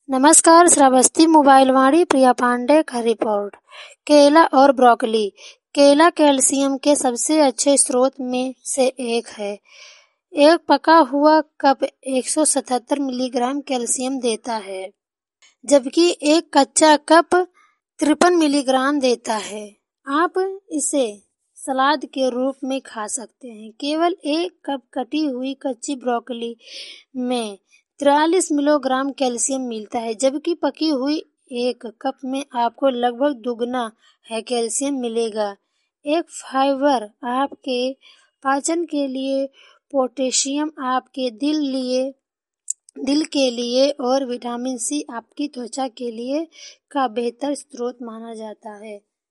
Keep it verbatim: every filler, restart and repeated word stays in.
नमस्कार। श्रावस्ती मोबाइल वाणी प्रिया पांडे का रिपोर्ट। केला और ब्रोकली। केला कैल्शियम के सबसे अच्छे स्रोत में से एक है। एक पका हुआ कप एक सौ सतहत्तर मिलीग्राम कैल्शियम देता है, जबकि एक कच्चा कप तिरपन मिलीग्राम देता है। आप इसे सलाद के रूप में खा सकते हैं। केवल एक कप कटी हुई कच्ची ब्रोकली में तिरालीस मिलीग्राम कैल्शियम मिलता है, जबकि पकी हुई एक कप में आपको लगभग दुगना है कैल्शियम मिलेगा। एक फाइबर आपके पाचन के लिए, पोटेशियम आपके दिल लिए दिल के लिए और विटामिन सी आपकी त्वचा के लिए का बेहतर स्रोत माना जाता है।